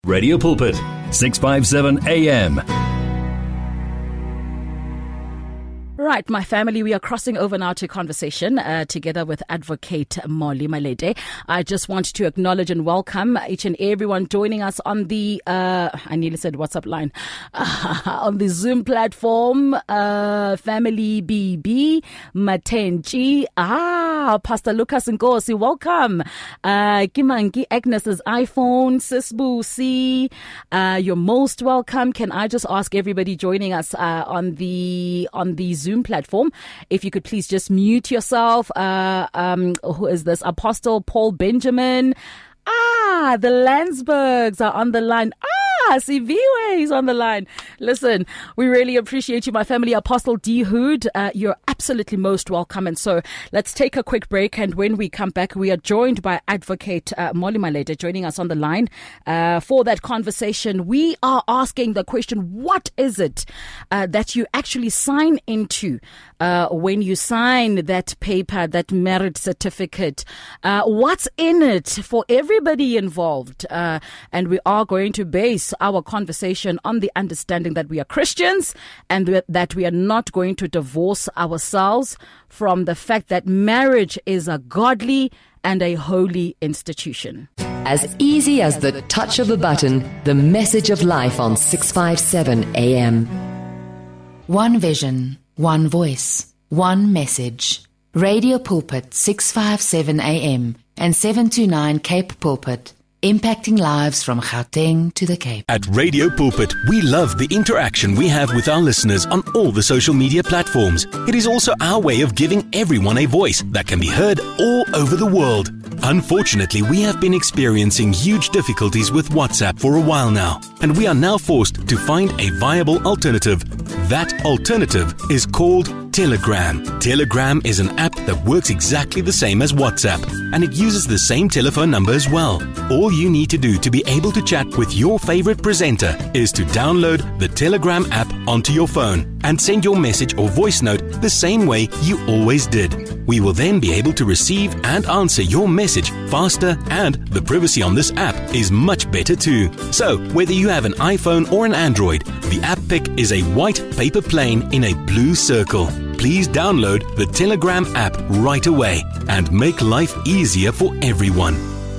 Radio Pulpit, 657 AM. Right, my family, we are crossing over now to conversation together with Advocate Molly Malede. I just want to acknowledge and welcome each and everyone joining us on the, I nearly said WhatsApp line, on the Zoom platform, Family BB, Matenchi, Pastor Lucas Nkosi, welcome. Kimangi Agnes's iPhone, Sisbu C, you're most welcome. Can I just ask everybody joining us on the Zoom platform, if you could please just mute yourself. Who is this? Apostle Paul Benjamin. The Landsbergs are on the line. Siviwe is on the line. Listen, we really appreciate you, my family. Apostle D. Hood, you're absolutely most welcome. And so let's take a quick break. And when we come back, we are joined by Advocate Molly Malede joining us on the line for that conversation. We are asking the question, what is it that you actually sign into when you sign that paper, that marriage certificate? What's in it for everybody involved? And we are going to base our conversation on the understanding that we are Christians and that we are not going to divorce ourselves from the fact that marriage is a godly and a holy institution. As easy as the touch of a button, the message of life on 657 AM. One vision, one voice, one message. Radio Pulpit 657 AM and 729 Cape Pulpit. Impacting lives from Gauteng to the Cape. At Radio Pulpit, we love the interaction we have with our listeners on all the social media platforms. It is also our way of giving everyone a voice that can be heard all over the world. Unfortunately, we have been experiencing huge difficulties with WhatsApp for a while now, and we are now forced to find a viable alternative. That alternative is called Telegram. Telegram is an app that works exactly the same as WhatsApp, and it uses the same telephone number as well. All you need to do to be able to chat with your favorite presenter is to download the Telegram app onto your phone and send your message or voice note the same way you always did. We will then be able to receive and answer your message faster, and the privacy on this app is much better too. So, whether you have an iPhone or an Android, the app pic is a white paper plane in a blue circle. Please download the Telegram app right away and make life easier for everyone.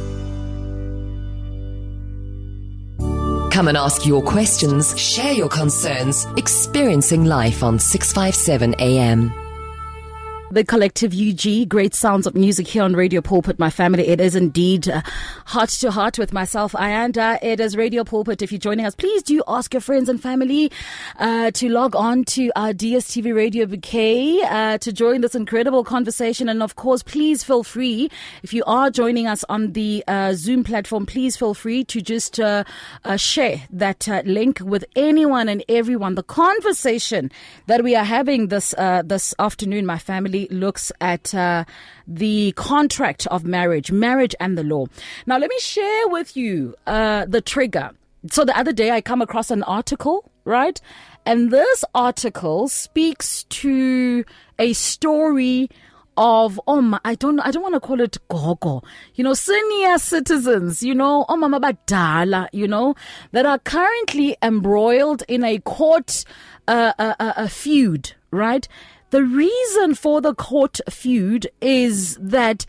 Come and ask your questions, share your concerns, experiencing life on 657 AM. The Collective UG, great sounds of music here on Radio Pulpit, my family. It is indeed heart to heart with myself, Ayanda. It is Radio Pulpit. If you're joining us, please do ask your friends and family to log on to our DSTV Radio Bouquet to join this incredible conversation. And of course, please feel free, if you are joining us on the Zoom platform, please feel free to just share that link with anyone and everyone. The conversation that we are having this afternoon, my family, looks at the contract of marriage and the law. Now, let me share with you the trigger. So the other day I come across an article, right? And this article speaks to a story of, I don't want to call it gogo, senior citizens, mama badala, that are currently embroiled in a court a feud, right? The reason for the court feud is that,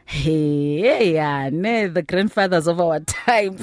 the grandfathers of our time.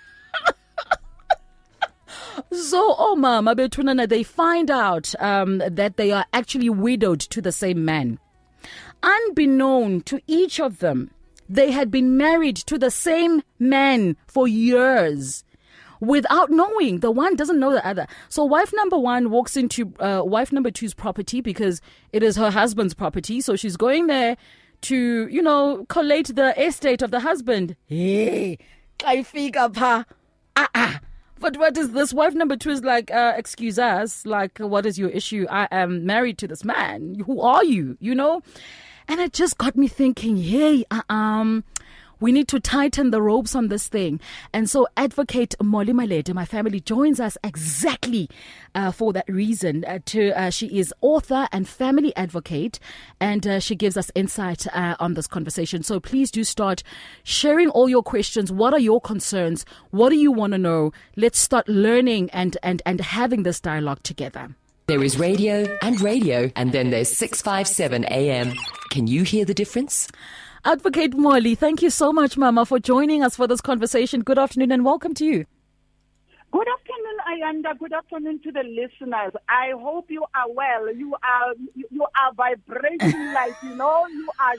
So, mama betunana, they find out that they are actually widowed to the same man. Unbeknown to each of them, they had been married to the same man for years, without knowing. The one doesn't know the other. So wife number one walks into wife number two's property because it is her husband's property. So she's going there to, collate the estate of the husband. Hey, I figure pa. But what is this? Wife number two is like, excuse us, like, what is your issue? I am married to this man. Who are you? And it just got me thinking, hey, We need to tighten the ropes on this thing. And so Advocate Molly Malede, my family, joins us exactly for that reason. She is author and family advocate, and she gives us insight on this conversation. So please do start sharing all your questions. What are your concerns? What do you want to know? Let's start learning and having this dialogue together. There is radio, and then there's 657 AM. Can you hear the difference? Advocate Molly, thank you so much, Mama, for joining us for this conversation. Good afternoon and welcome to you. Good afternoon, Ayanda. Good afternoon to the listeners. I hope you are well. You are vibrating like, you are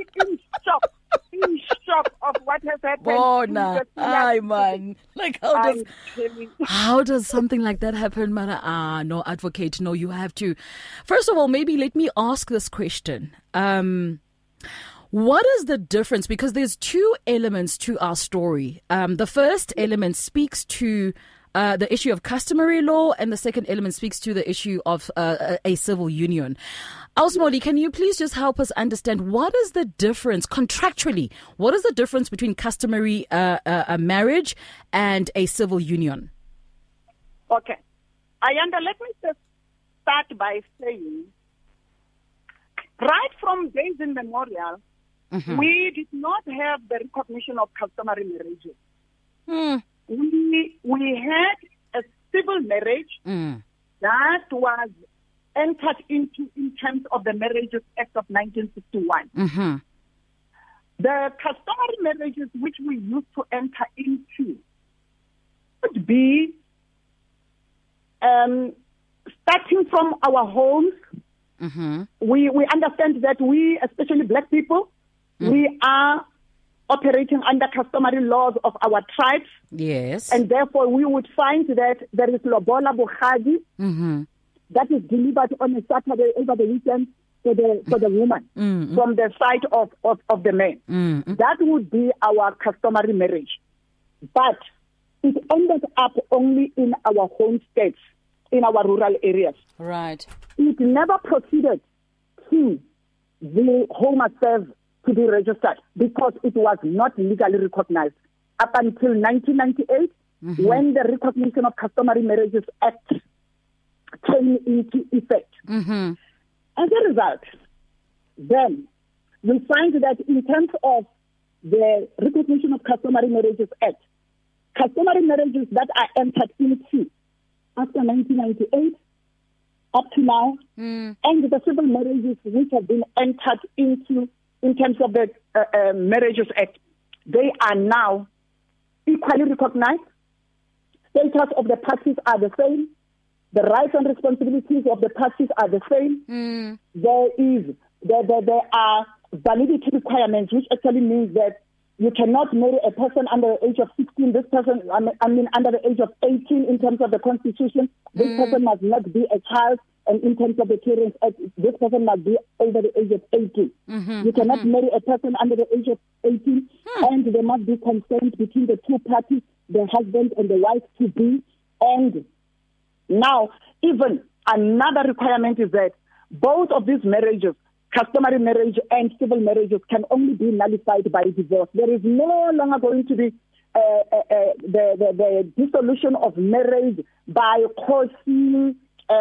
in shock of what has happened. Oh, nah. Aye, man. Like, how does something like that happen, Mara? No, Advocate, no, you have to. First of all, maybe let me ask this question. What is the difference? Because there's two elements to our story. The first element speaks to the issue of customary law, and the second element speaks to the issue of a civil union. Molly, can you please just help us understand what is the difference contractually? What is the difference between customary marriage and a civil union? Okay. Ayanda, let me just start by saying, right from days immemorial, we did not have the recognition of customary marriages. We had a civil marriage that was entered into in terms of the Marriages Act of 1961. The customary marriages which we used to enter into would be starting from our homes. We understand that we, especially black people, we are operating under customary laws of our tribes. Yes. And therefore we would find that there is Lobola Bukhadi that is delivered on a Saturday over the weekend for the woman from the side of the man. That would be our customary marriage. But it ended up only in our home states, in our rural areas. Right. It never proceeded to the Home Affairs to be registered because it was not legally recognized up until 1998 when the Recognition of Customary Marriages Act came into effect. As a result, then we find that in terms of the Recognition of Customary Marriages Act, customary marriages that are entered into after 1998 up to now, and the civil marriages which have been entered into in terms of the Marriages Act, they are now equally recognized. Status of the parties are the same. The rights and responsibilities of the parties are the same. There are validity requirements, which actually means that you cannot marry a person under the age of 16. This person, under the age of 18 in terms of the Constitution. This person must not be a child. And in terms of the Children's Act, this person must be over the age of 18. You cannot marry a person under the age of 18, and there must be consent between the two parties, the husband and the wife to be. And now, even another requirement is that both of these marriages, customary marriage and civil marriages, can only be nullified by divorce. There is no longer going to be the dissolution of marriage by causing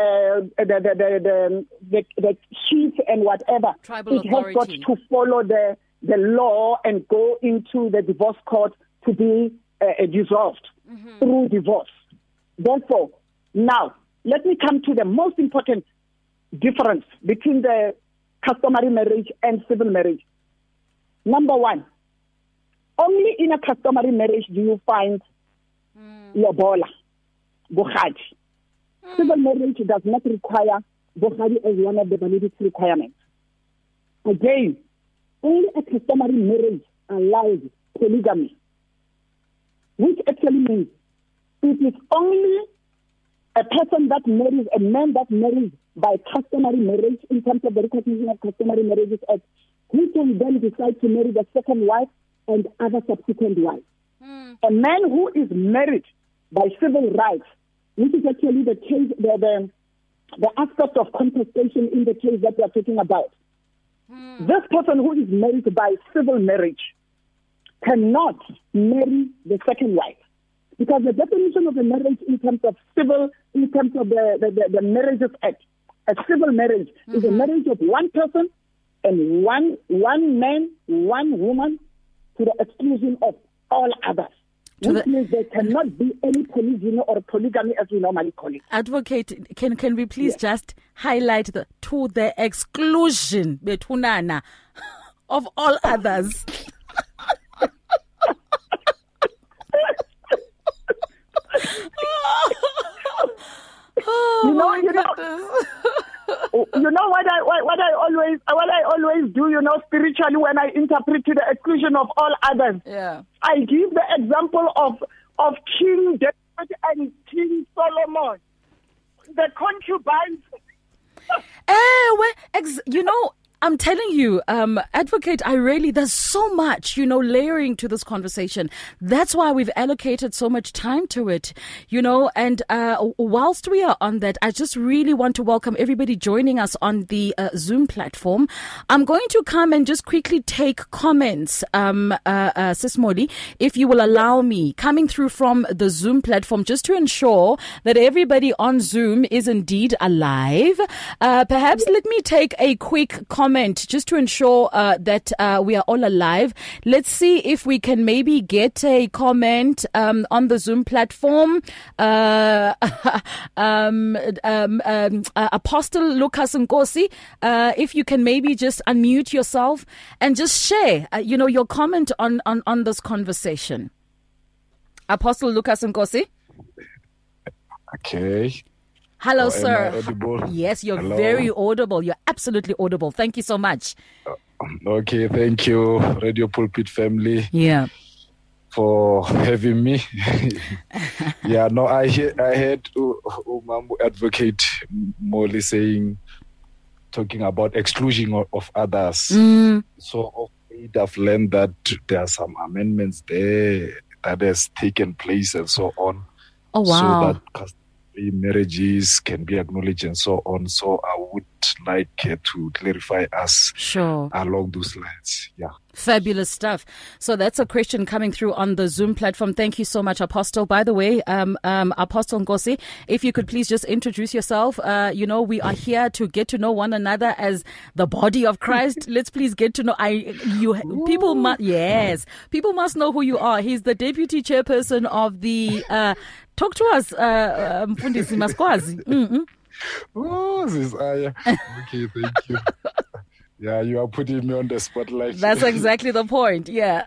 the chief and whatever. Tribal it has got to follow the law and go into the divorce court to be dissolved through divorce. Therefore, now, let me come to the most important difference between the customary marriage and civil marriage. Number one, only in a customary marriage do you find lobola, bukhadi. Civil marriage does not require bukhadi as one of the validity requirements. Again, only a customary marriage allows polygamy, which actually means it is only a person that marries, a man that marries by customary marriage in terms of the Recognition of Customary Marriages Act, who can then decide to marry the second wife and other subsequent wives. A man who is married by civil rights, which is actually the case, the aspect of contestation in the case that we are talking about. This person who is married by civil marriage cannot marry the second wife. Because the definition of a marriage in terms of civil, in terms of the Marriages Act, a civil marriage is a marriage of one person and one man, one woman, to the exclusion of all others. Which means there cannot be any polygyny or polygamy as we normally call it. Advocate, can we please just highlight to the exclusion betunana of all others? You know what I always do, spiritually when I interpret to the exclusion of all others. Yeah. I give the example of King David and King Solomon, the concubines. I'm telling you, Advocate, there's so much, layering to this conversation. That's why we've allocated so much time to it, and whilst we are on that, I just really want to welcome everybody joining us on the Zoom platform. I'm going to come and just quickly take comments, Sis Molly, if you will allow me, coming through from the Zoom platform, just to ensure that everybody on Zoom is indeed alive. Perhaps let me take a quick comment just to ensure that we are all alive. Let's see if we can maybe get a comment on the Zoom platform. Apostle Lucas Nkosi, if you can maybe just unmute yourself and just share, your comment on this conversation. Apostle Lucas Nkosi. Okay. Hello, sir. Am I audible? Yes, you're Hello. very audible. You're absolutely audible. Thank you so much. Okay, thank you, Radio Pulpit family. Yeah. For having me. I heard Advocate Molly talking about exclusion of others. So I've learned that there are some amendments there that has taken place and so on. Oh, wow. So that marriages can be acknowledged and so on. So I would like to clarify us along those lines. Yeah. Fabulous stuff. So that's a question coming through on the Zoom platform. Thank you so much, Apostle. By the way, Apostle Nkosi, if you could please just introduce yourself. We are here to get to know one another as the body of Christ. Let's please get to know people must know who you are. He's the deputy chairperson of the talk to us, Mfundisi Maskwazi. Oh, this okay, thank you. Yeah, you are putting me on the spotlight. That's exactly the point, yeah.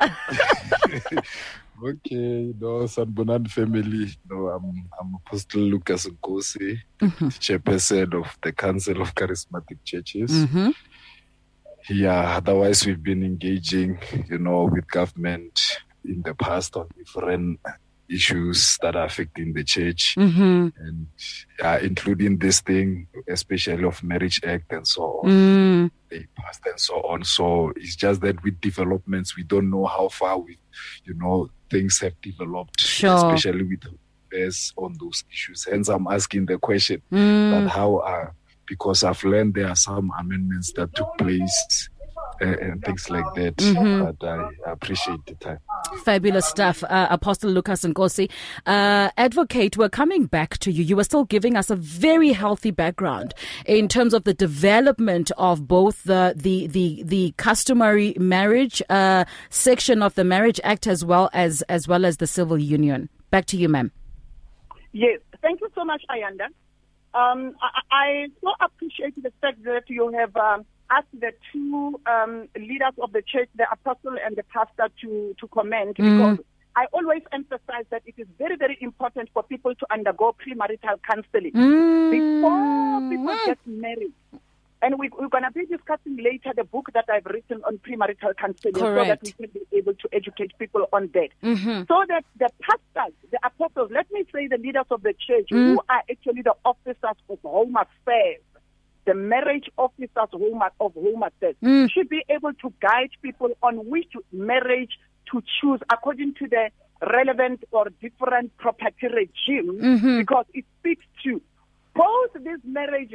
Okay, Sanbonan family. I'm Apostle Lucas Nkosi, chairperson of the Council of Charismatic Churches. Mm-hmm. Yeah, otherwise we've been engaging, with government in the past on different issues that are affecting the church, and including this thing, especially of Marriage Act and so on. They passed and so on. So it's just that with developments, we don't know how far things have developed, especially with affairs on those issues. Hence, I'm asking the question that how because I've learned there are some amendments that took place and things like that. But I appreciate the time. Fabulous stuff, Apostle Lucas Nkosi. Advocate, we're coming back to you. You were still giving us a very healthy background in terms of the development of both the customary marriage section of the Marriage Act as well as the civil union. Back to you, ma'am. Yes, thank you so much, Ayanda. I so appreciate the fact that you have asked the two leaders of the church, the apostle and the pastor, to comment, because I always emphasize that it is very, very important for people to undergo premarital counseling before people get married. And we're going to be discussing later the book that I've written on premarital counseling. Correct. So that we can be able to educate people on that. So that the pastors, the apostles, let me say the leaders of the church, who are actually the officers of Home Affairs, the marriage officers of Home Affairs, should be able to guide people on which marriage to choose according to the relevant or different property regime, because it speaks to both these marriages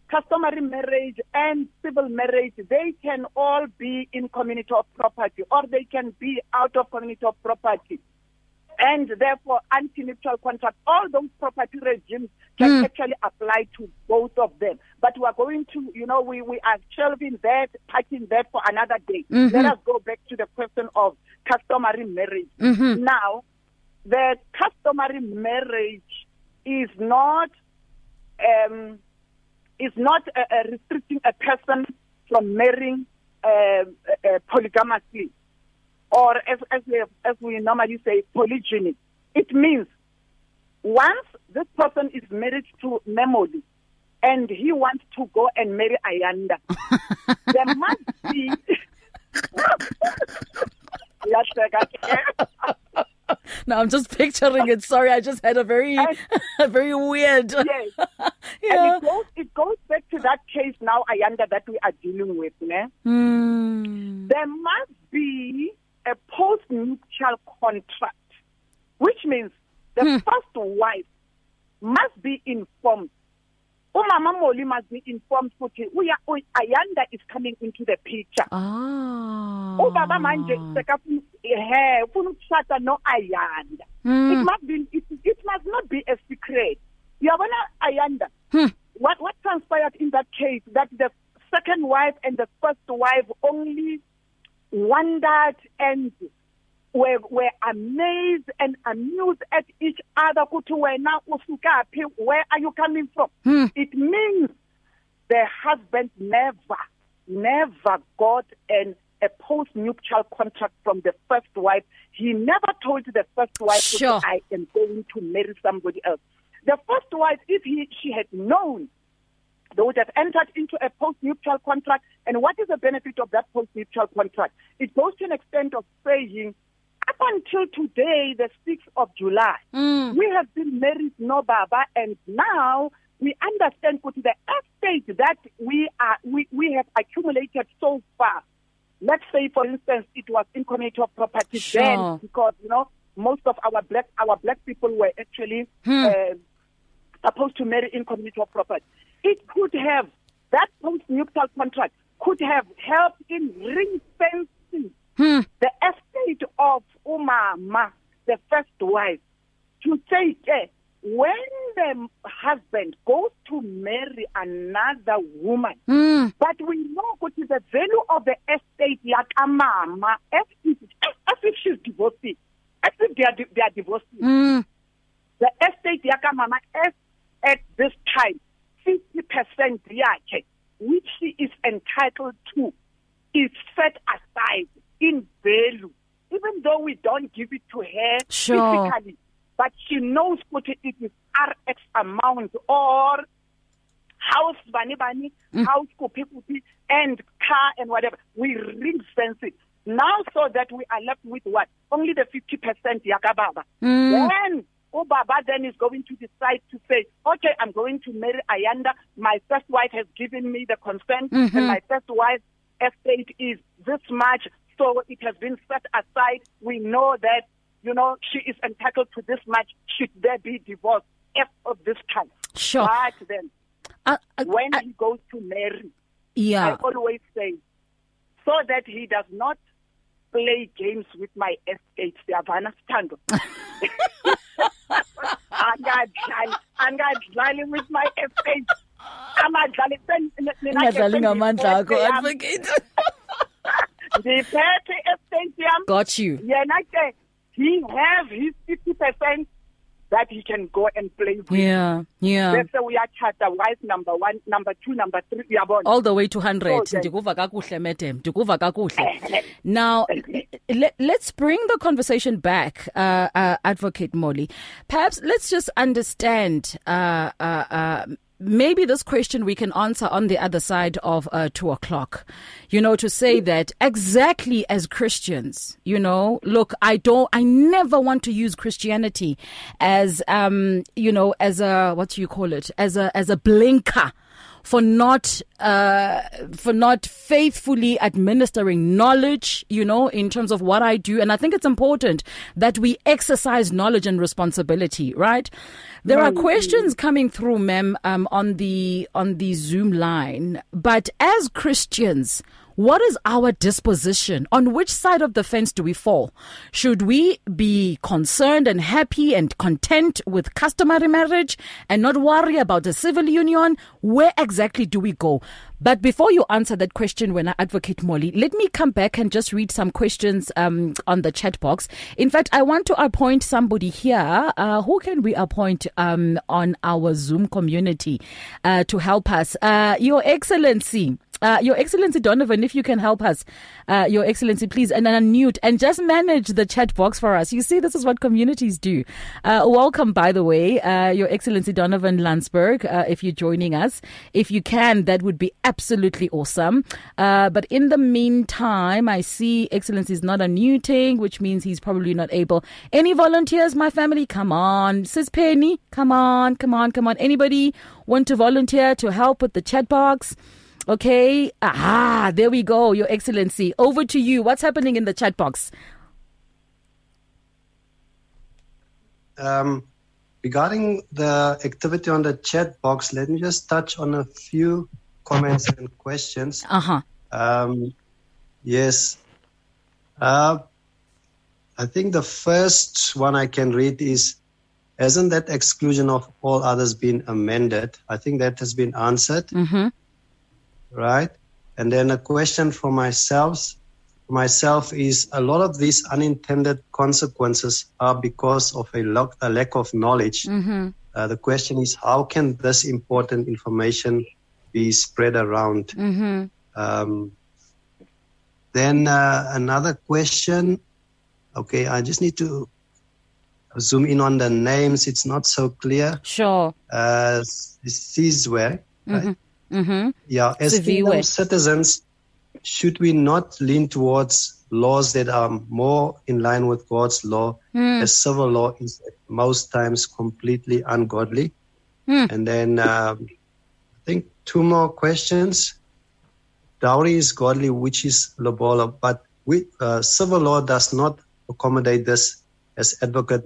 customary marriage and civil marriage, they can all be in community of property, or they can be out of community of property. And therefore, anti-nuptial contract, all those property regimes can actually apply to both of them. But we are going to, we are shelving that, parking that for another day. Let us go back to the question of customary marriage. Now, the customary marriage is not restricting a person from marrying polygamously, or as we normally say, polygyny. It means once this person is married to Memoli and he wants to go and marry Ayanda, there must be Now I'm just picturing it. Sorry, I just had a very weird. Yes. Yeah. And it goes back to that case now, Ayanda, that we are dealing with. There must be a post-nuptial contract, which means the first wife must be informed. Umama Moli must be informed ukuthi Ayanda is coming into the picture. Ubaba manje sekafuna ukushada no Ayanda. It must not be a secret. Yabona Ayanda. What transpired in that case, that the second wife and the first wife only wondered and were amazed and amused at each other. Where are you coming from? It means the husband never got a post-nuptial contract from the first wife. He never told the first wife, I am going to marry somebody else. The first wife, if she had known, they would have entered into a post-nuptial contract. And what is the benefit of that post-nuptial contract? It goes to an extent of saying, up until today, the 6th of July, we have been married, no Baba, and now we understand the estate that we have accumulated so far. Let's say, for instance, it was in community of property then, because most of our black people were actually supposed to marry in community of property. It could have, that post-nuptial contract could have helped in ring-fencing the estate of Umama, the first wife, to say, when the husband goes to marry another woman, but we know what is the value of the estate, Yakamama, as if she's divorcing, as if they are divorcing. The estate, Yakamama, at this time, 50% yake, which she is entitled to, is set aside in value, even though we don't give it to her physically. But she knows what it is RX amount, or house bani, house kupi, and car and whatever. We ring fence it. Now, so that we are left with what? Only the 50% yakababa. Then Baba then is going to decide to say, okay, I'm going to marry Ayanda. My first wife has given me the consent, and my first wife's estate is this much, so it has been set aside. We know that, she is entitled to this much. Should there be divorce of this kind? Sure. But then, when he goes to marry, I always say, so that he does not play games with my estate. Siyavana Stando. Angadlali with my estate. Ungadlali ngamandla akho, advocate. Got you. He has his 50% that he can go and play with. Yeah. That's why we are charter wife number 1, number 2, number 3. All the way to 100. Ndikuva kakuhle, madam. Ndikuva kakuhle. Now, let's bring the conversation back, Advocate Molly. Perhaps let's just understand. Maybe this question we can answer on the other side of 2 o'clock, to say that exactly as Christians, look, I never want to use Christianity as, as a, what do you call it? As a blinker for not faithfully administering knowledge, in terms of what I do. And I think it's important that we exercise knowledge and responsibility, right? There are questions coming through, ma'am, on the Zoom line. But as Christians, what is our disposition? On which side of the fence do we fall? Should we be concerned and happy and content with customary marriage and not worry about a civil union? Where exactly do we go? But before you answer that question, when I advocate Molly, let me come back and just read some questions on the chat box. In fact, I want to appoint somebody here. Who can we appoint on our Zoom community to help us? Your Excellency Donovan, if you can help us, Your Excellency, please, and unmute and just manage the chat box for us. You see, this is what communities do. Welcome, by the way, Your Excellency Donovan Landsberg, if you're joining us. If you can, that would be absolutely awesome. But in the meantime, I see Excellency is not unmuting, which means he's probably not able. Any volunteers, my family? Come on. Sis Penny, come on. Anybody want to volunteer to help with the chat box? Okay. There we go, Your Excellency. Over to you. What's happening in the chat box? Regarding the activity on the chat box, let me just touch on a few comments and questions. Yes. I think the first one I can read is, hasn't that exclusion of all others been amended? I think that has been answered. Mm-hmm. Right. And then a question for myself is, a lot of these unintended consequences are because of a lack of knowledge. Mm-hmm. The question is, how can this important information be spread around? Mm-hmm. Then another question. Okay, I just need to zoom in on the names. It's not so clear. Sure. Sizwe, right? Mm-hmm. Mm-hmm. Yeah, as Kingdom citizens, should we not lean towards laws that are more in line with God's law, as civil law is at most times completely ungodly? And then I think two more questions. Dowry is godly, which is lobola, but civil law does not accommodate this, as Advocate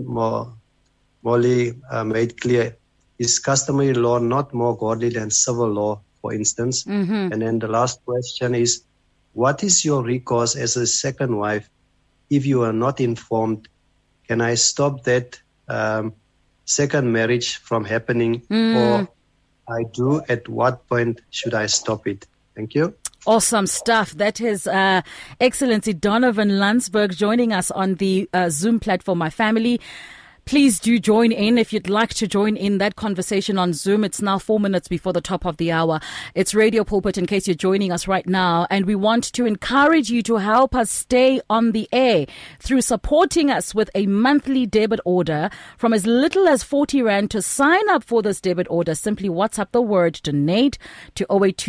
Molly made clear. Is customary law not more godly than civil law, for instance? Mm-hmm. And then the last question is, what is your recourse as a second wife if you are not informed? Can I stop that second marriage from happening? Or I do, at what point should I stop it? Thank you. Awesome stuff. That is Excellency Donovan Landsberg joining us on the Zoom platform, My Family. Please do join in if you'd like to join in that conversation on Zoom. It's now 4 minutes before the top of the hour. It's Radio Pulpit in case you're joining us right now. And we want to encourage you to help us stay on the air through supporting us with a monthly debit order from as little as 40 Rand. To sign up for this debit order, simply WhatsApp the word donate to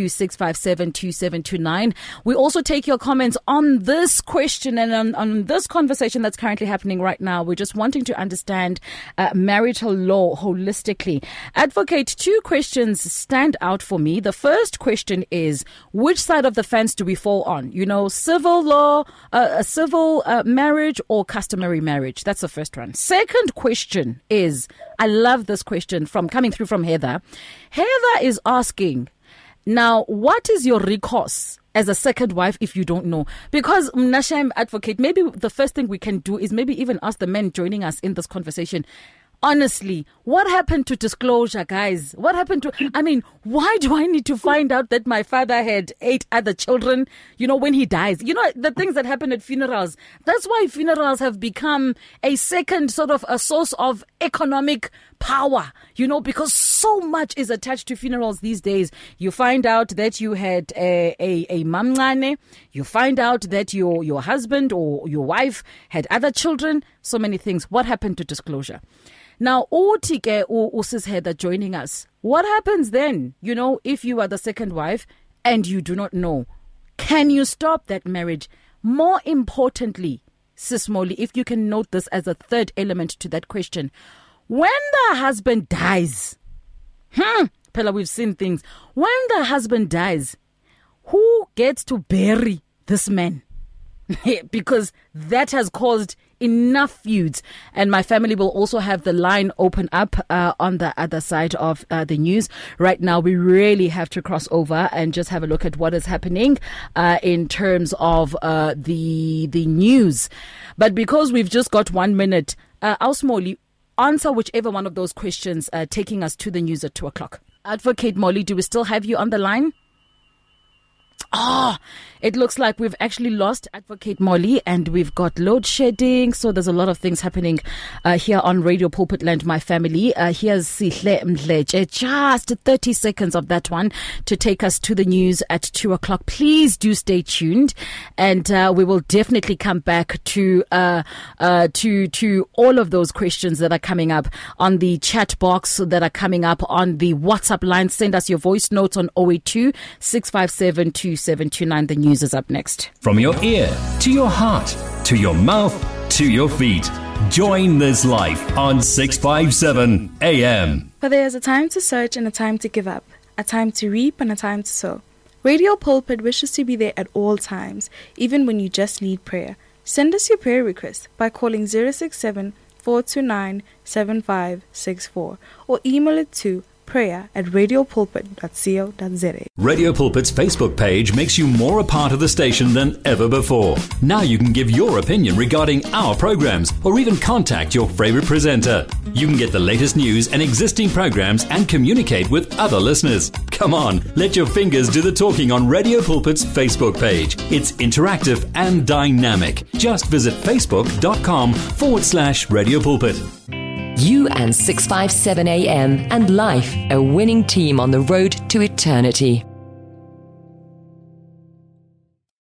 082-657-2729. We also take your comments on this question and on this conversation that's currently happening right now. We're just wanting to understand marital law holistically. Advocate, two questions stand out for me. The first question is, which side of the fence do we fall on? Civil law, civil marriage, or customary marriage? That's the first one. Second question is, I love this question coming through from Heather. Heather is asking, now, what is your recourse as a second wife if you don't know? Because Mnashem, Advocate, maybe the first thing we can do is maybe even ask the men joining us in this conversation. Honestly, what happened to disclosure, guys? What happened to, why do I need to find out that my father had 8 other children, when he dies? The things that happen at funerals. That's why funerals have become a second sort of a source of economic power, because so much is attached to funerals these days. You find out that you had a mamncane. You find out that your husband or your wife had other children. So many things. What happened to disclosure? Now, Utike Usis Heather joining us. What happens then, if you are the second wife and you do not know? Can you stop that marriage? More importantly, Sis Molly, if you can note this as a third element to that question, when the husband dies, Pella, we've seen things. When the husband dies, who gets to bury this man? Because that has caused enough feuds. And my family will also have the line open up on the other side of the news. Right now, we really have to cross over and just have a look at what is happening in terms of the news. But because we've just got 1 minute, Ausmoli, answer whichever one of those questions taking us to the news at 2:00. Advocate Molly, do we still have you on the line? It looks like we've actually lost Advocate Molly and we've got load shedding. So there's a lot of things happening here on Radio Pulpit Land, my family. Here's Sihle Mdleche. Just 30 seconds of that one to take us to the news at 2:00. Please do stay tuned, and we will definitely come back to all of those questions that are coming up on the chat box, that are coming up on the WhatsApp line. Send us your voice notes on 082 657 2729. The news is up next. From your ear to your heart to your mouth to your feet. Join this life on 657 AM. For there is a time to search and a time to give up, a time to reap and a time to sow. Radio Pulpit wishes to be there at all times, even when you just need prayer. Send us your prayer request by calling 067 429 7564 or email it to prayer@radiopulpit.co.za. Radio Pulpit's Facebook page makes you more a part of the station than ever before. Now you can give your opinion regarding our programs or even contact your favorite presenter. You can get the latest news and existing programs and communicate with other listeners. Come on, let your fingers do the talking on Radio Pulpit's Facebook page. It's interactive and dynamic. Just visit facebook.com/Radio Pulpit. You and 657 AM and life, a winning team on the road to eternity.